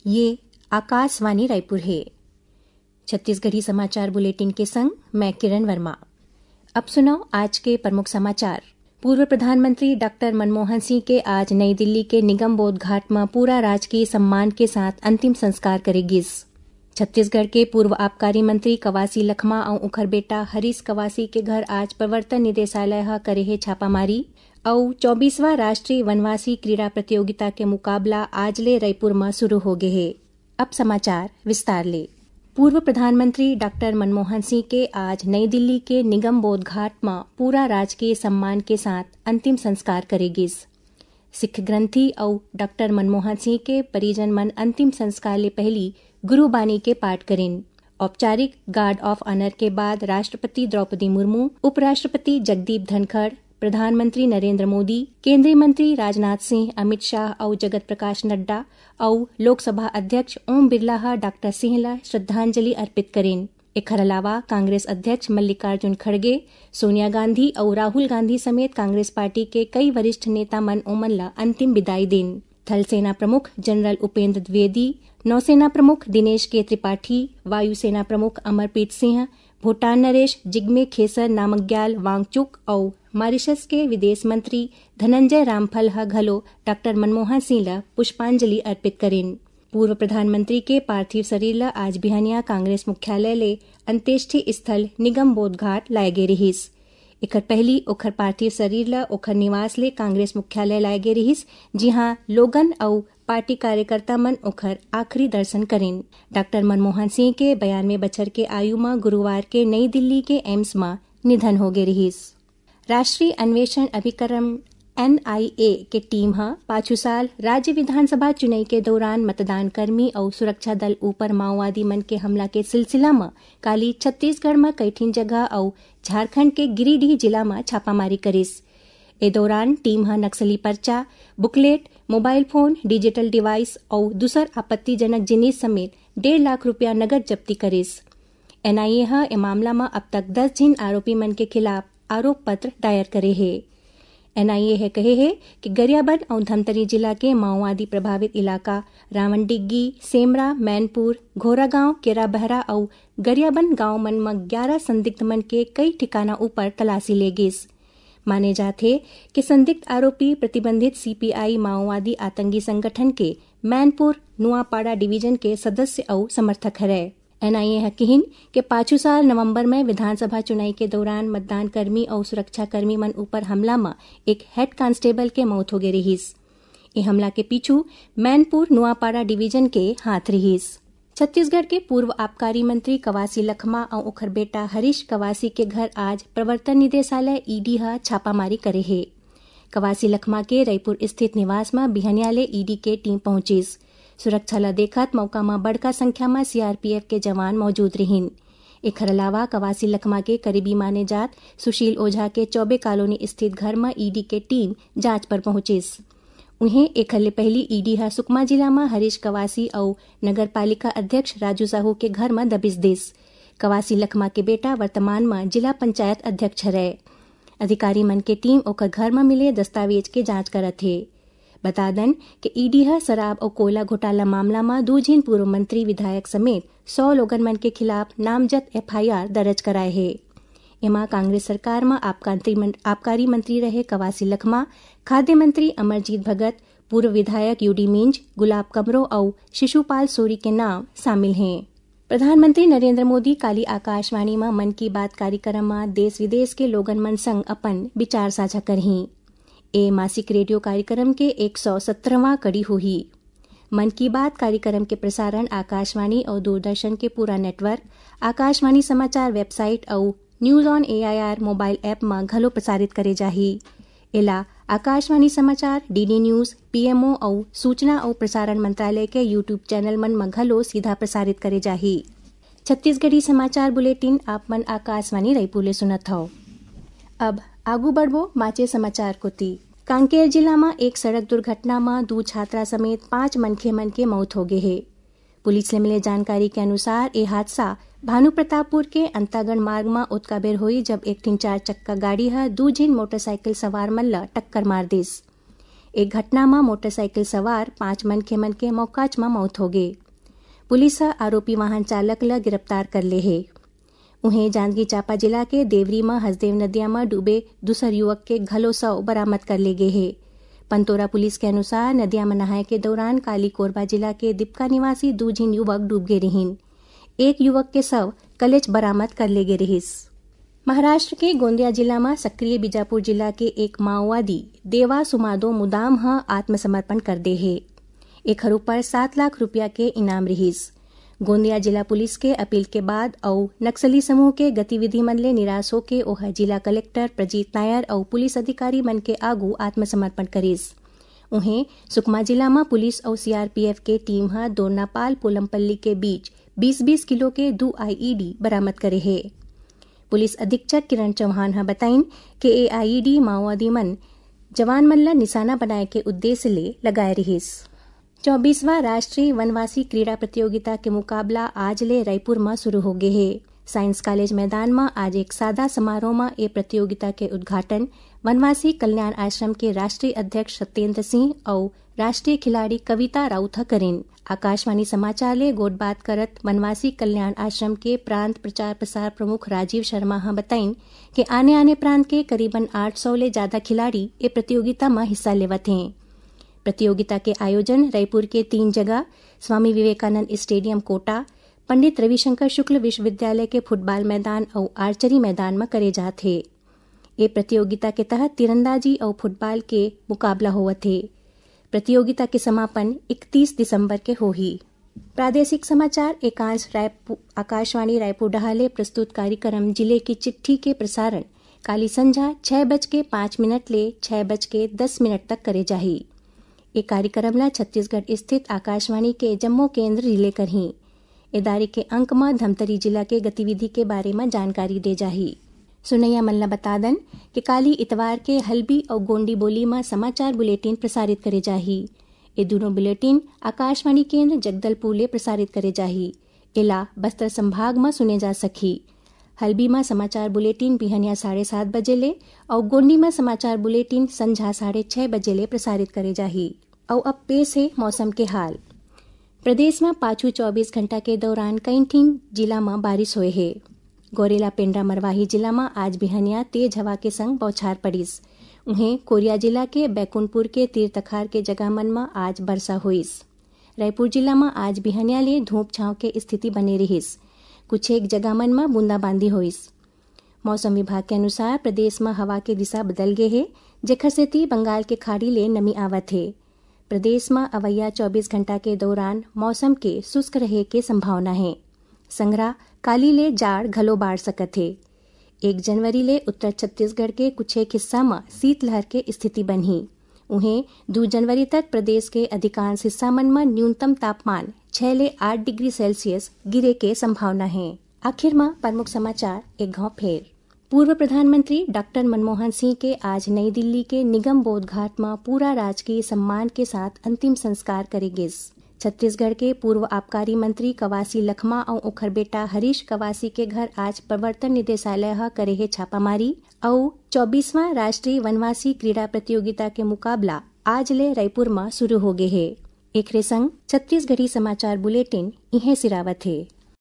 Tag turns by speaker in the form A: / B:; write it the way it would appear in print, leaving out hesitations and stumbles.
A: ये आकाशवाणी रायपुर है। छत्तीसगढ़ी समाचार बुलेटिन के संग मैं किरण वर्मा। अब सुनो आज के प्रमुख समाचार। पूर्व प्रधानमंत्री डॉक्टर मनमोहन सिंह के आज नई दिल्ली के निगम बोध घाट में पूरा राजकीय सम्मान के साथ अंतिम संस्कार करेगी। छत्तीसगढ़ के पूर्व आबकारी मंत्री कवासी लखमा और उखर बेटा हरीश कवासी के घर आज प्रवर्तन निदेशालय करे है छापामारी और 24वां राष्ट्रीय वनवासी क्रीड़ा प्रतियोगिता के मुकाबला आज ले रायपुर में शुरू हो गए है। अब समाचार विस्तार ले। पूर्व प्रधानमंत्री डॉक्टर मनमोहन सिंह के आज नई दिल्ली के निगम बोध घाट में पूरा राजकीय सम्मान के साथ अंतिम संस्कार करेगी। सिख ग्रंथी और डॉक्टर मनमोहन सिंह के परिजन मन अंतिम संस्कार ले पहली गुरुबानी के पाठ करें। औपचारिक गार्ड ऑफ ऑनर के बाद राष्ट्रपति द्रौपदी मुर्मू, उपराष्ट्रपति जगदीप धनखड़, प्रधानमंत्री नरेंद्र मोदी, केंद्रीय मंत्री राजनाथ सिंह, अमित शाह और जगत प्रकाश नड्डा और लोकसभा अध्यक्ष ओम बिरला डॉक्टर सिंह ला श्रद्धांजलि अर्पित करें। एकर अलावा कांग्रेस अध्यक्ष मल्लिकार्जुन खड़गे, सोनिया गांधी और राहुल गांधी समेत कांग्रेस पार्टी के कई वरिष्ठ नेता मन ओमन ला अंतिम विदाई देन। थल सेना प्रमुख जनरल उपेंद्र द्विवेदी, नौसेना प्रमुख दिनेश के त्रिपाठी, वायुसेना प्रमुख अमरप्रीत सिंह, भूटान नरेश जिग्मे खेसर नामग्याल वांगचुक और मॉरिशस के विदेश मंत्री धनंजय रामफल घलो डॉक्टर मनमोहन सिंह ला पुष्पांजलि अर्पित करें। पूर्व प्रधानमंत्री के पार्थिव शरीर ला आज बिहानिया कांग्रेस मुख्यालय ले अंत्येष्टि स्थल निगम बोध घाट लाए गे रहीस। एकर पहली ओखर पार्थिव शरीर ला ओखर निवास ले कांग्रेस मुख्यालय लाए गे रहीस, जिहां लोगन और पार्टी कार्यकर्ता मन ओखर आखिरी दर्शन करें। डॉक्टर मनमोहन सिंह के 92 बछर के आयु में गुरुवार के नई दिल्ली के एम्स में निधन हो गए रहीस। राष्ट्रीय अन्वेषण अभिकरण NIA के टीम पाछू साल राज्य विधानसभा चुनाव के दौरान मतदान कर्मी और सुरक्षा दल ऊपर माओवादी मन के हमला के सिलसिला में काली छत्तीसगढ़ में कईठिन जगह और झारखंड के गिरिडीह जिला में छापामारी करिस। ए दौरान टीम नक्सली पर्चा, booklet, mobile phone, digital device और दूसर आपत्तिजनक जिनिस समेत 1.5 लाख रुपया नगद जब्ती करिस। NIA ए मामला में अब तक 10 जिन आरोपी मन के खिलाफ आरोप पत्र दायर करे है। NIA कहे है कि गरियाबंद और धमतरी जिला के माओवादी प्रभावित इलाका रावणडिग्गी, सेमरा, मैनपुर, घोरागांव, केराबहरा और गरियाबंद गांव मन में 11 संदिग्ध मन के कई ठिकाना ऊपर तलाशी ले गिस। माने जाते कि संदिग्ध आरोपी प्रतिबंधित CPI माओवादी आतंकी संगठन के मैनपुर नुआपाड़ा डिवीजन के सदस्य और समर्थक है। NIA कहिन के पाछू साल नवंबर में विधानसभा चुनाव के दौरान मतदान कर्मी और सुरक्षा कर्मी मन ऊपर हमला में एक हेड कांस्टेबल के मौत हो गई रहीस। ये हमला के पीछू मैनपुर नुआपाड़ा डिवीजन के हाथ रहीस। छत्तीसगढ़ के पूर्व आबकारी मंत्री कवासी लखमा और उखर बेटा हरीश कवासी के घर आज प्रवर्तन निदेशालय ED छापामारी करे है। कवासी लखमा के रायपुर स्थित निवास में बिहनियाले ED के टीम पहुंचिस। सुरक्षा ला देखत मौका में बड़का संख्या में CRPF के जवान मौजूद रहिन। एकर अलावा कवासी लखमा के करीबी माने जात सुशील ओझा के चौबे कॉलोनी स्थित घर में ED के टीम जांच पर पहुंचिस। उन्हें एकर ले पहली ED सुकमा जिला में हरीश कवासी और नगर पालिका अध्यक्ष राजू साहू के घर में दबिश दिस। कवासी लखमा के बेटा वर्तमान में जिला पंचायत अध्यक्ष रहे। अधिकारी मन के टीम ओकर घर में मिले दस्तावेज के जांच करत है। बता दन कि ED शराब और कोयला घोटाला मामला में 2 जिन पूर्व मंत्री विधायक समेत 100 लोगन मन के खिलाफ नामजद FIR दर्ज कराए है। एमा कांग्रेस सरकार में आबकारी मंत्री रहे कवासी लखमा, खाद्य मंत्री अमरजीत भगत, पूर्व विधायक UD मिंज, गुलाब कमरो और शिशुपाल सोरी के नाम शामिल हैं। प्रधानमंत्री नरेंद्र मोदी काली आकाशवाणी में मन की बात कार्यक्रम में देश विदेश के लोगन मन संग अपन विचार साझा करही। ए मासिक रेडियो कार्यक्रम के 117वां कड़ी हुई। मन की बात कार्यक्रम के प्रसारण आकाशवाणी और दूरदर्शन के पूरा नेटवर्क, आकाशवाणी समाचार वेबसाइट और news on AIR mobile app में घलो प्रसारित करे जाही। एला आकाशवाणी समाचार, DD न्यूज, PMO और सूचना और प्रसारण मंत्रालय के YouTube चैनल मन में घलो सीधा प्रसारित करे जाही। छत्तीसगढ़ी समाचार बुलेटिन आप मन आकाशवाणी रायपुर ले सुनत हव। अब आगू बढ़बो माचे समाचार कोती। कांकेर जिला में एक सड़क दुर्घटना में 2 छात्रा समेत 5 मनखे मन के मौत हो गए है। पुलिस से मिले जानकारी के अनुसार ये हादसा भानु प्रतापपुर के अंतागढ़ मार्ग में ओतका बेर हुई जब एक 4 चक्का गाड़ी 2 जिन मोटरसाइकिल सवार मन ला टक्कर मार दिस। एक घटना में मोटरसाइकिल सवार 5 मन के मौकाच में मौत हो गई। पुलिस आरोपी वाहन चालक ल गिरफ्तार कर ले है। उन्हें जांजगीर चांपा जिला के देवरी में हसदेव नदिया में डूबे दूसर युवक के घलो शव बरामद कर ले गए है। पंतोरा पुलिस के अनुसार नदिया में नहाए के दौरान काली कोरबा जिला के दीपका निवासी 2 झिन युवक डूब गए रहीन। एक युवक के शव कलेच बरामद कर ले गए रहीस। महाराष्ट्र के गोंदिया जिला में सक्रिय बीजापुर जिला के एक माओवादी देवा सुमादो मुदाम आत्मसमर्पण कर दे है। एक ऊपर 7 लाख रुपया के इनाम रहीस। गोंदिया जिला पुलिस के अपील के बाद और नक्सली समूह के गतिविधि मन ले निराश होके ओह जिला कलेक्टर प्रजीत नायर और पुलिस अधिकारी मन के आगू आत्मसमर्पण करीस। उन्हें सुकमा जिला में पुलिस और सीआरपीएफ के टीम दोरनापाल पोलमपल्ली के बीच 20-20 किलो के 2 IED बरामद करे है। पुलिस अधीक्षक किरण चौहान बताइन कि ये IED माओवादी मन जवान मन ला निशाना बनाए के उद्देश्य ले लगाए रहीस। 24वां राष्ट्रीय वनवासी क्रीड़ा प्रतियोगिता के मुकाबला आज ले रायपुर में शुरू हो गए है। साइंस कॉलेज मैदान में आज एक सादा समारोह में ये प्रतियोगिता के उद्घाटन वनवासी कल्याण आश्रम के राष्ट्रीय अध्यक्ष सत्येंद्र सिंह और राष्ट्रीय खिलाड़ी कविता राउत करेन। आकाशवाणी समाचार ले गोटबात करत वनवासी कल्याण आश्रम के प्रांत प्रचार प्रसार प्रमुख राजीव शर्मा बताइन कि आने प्रांत के करीबन 800 ले ज्यादा खिलाड़ी ये प्रतियोगिता में हिस्सा लेवत हैं। प्रतियोगिता के आयोजन रायपुर के 3 जगह स्वामी विवेकानंद स्टेडियम कोटा, पंडित रविशंकर शुक्ल विश्वविद्यालय के फुटबॉल मैदान और आर्चरी मैदान में करे जाते हैं। ये प्रतियोगिता के तहत तीरंदाजी और फुटबॉल के मुकाबला होवत है। प्रतियोगिता के समापन 31 दिसंबर के होही। प्रादेशिक समाचार एकांश आकाशवाणी रायपुर डहाले प्रस्तुत कार्यक्रम जिले की चिट्ठी के प्रसारण काली संझा 6:05 ले 6:10 तक करे जाही। ये कार्यक्रम ला छत्तीसगढ़ स्थित आकाशवाणी के जम्मू केंद्र रिले करही। इदारे के अंक में धमतरी जिला के गतिविधि के बारे में जानकारी दे जाही। सुनैया मल्ला बता दन कि काली इतवार के हल्बी और गोंडी बोली में समाचार बुलेटिन प्रसारित करे जाही। ये दोनों बुलेटिन आकाशवाणी केंद्र जगदलपुर ले प्रसारित करे जाही। इला बस्तर संभाग में सुने जा सकी। हल्बी में समाचार बुलेटिन बिहनिया 7:30 बजे ले और गोंडी में समाचार बुलेटिन संझा 6:30 बजे ले प्रसारित करे जाही। और अब पेश है मौसम के हाल। प्रदेश में पाछू 24 घंटा के दौरान कई ठीन जिला में बारिश हुए है। गोरेला पेंड्रा मरवाही जिला में आज बिहनिया तेज हवा के संग बौछार पड़ीस। उन्हें कोरिया जिला के बैकुंठपुर के तीर्थखार के जगामन में आज वर्षा हुईस। रायपुर जिला में आज बिहनिया ले धूप छांव के स्थिति बने रहीस। कुछ एक जगामन में बूंदाबांदी हुईस। मौसम विभाग के अनुसार प्रदेश में हवा की दिशा बदल गई है, जेखर सेती बंगाल के खाड़ी ले नमी आवत है। प्रदेश में अवैया 24 घंटा के दौरान मौसम के शुष्क रहे के संभावना है। संग्रह काली ले जाड़ घलो बाढ़ सकत है। 1 जनवरी ले उत्तर छत्तीसगढ़ के कुछ एक हिस्सा में शीतलहर के स्थिति बनी। उन्हें 2 जनवरी तक प्रदेश के अधिकांश हिस्सा मन में न्यूनतम तापमान 6 ले 8 डिग्री सेल्सियस गिरे के संभावना है। आखिर में प्रमुख समाचार एक घाव फेर। पूर्व प्रधानमंत्री डॉक्टर मनमोहन सिंह के आज नई दिल्ली के निगम बोध घाट में पूरा राजकीय सम्मान के साथ अंतिम संस्कार करेंगे। छत्तीसगढ़ के पूर्व आबकारी मंत्री कवासी लखमा और उखर बेटा हरीश कवासी के घर आज प्रवर्तन निदेशालय करे है छापामारी और 24वां राष्ट्रीय वनवासी क्रीड़ा प्रतियोगिता के मुकाबला आज ले रायपुर में शुरू हो गए है। एक संग छत्तीसगढ़ी समाचार बुलेटिन इहे सिरावत है।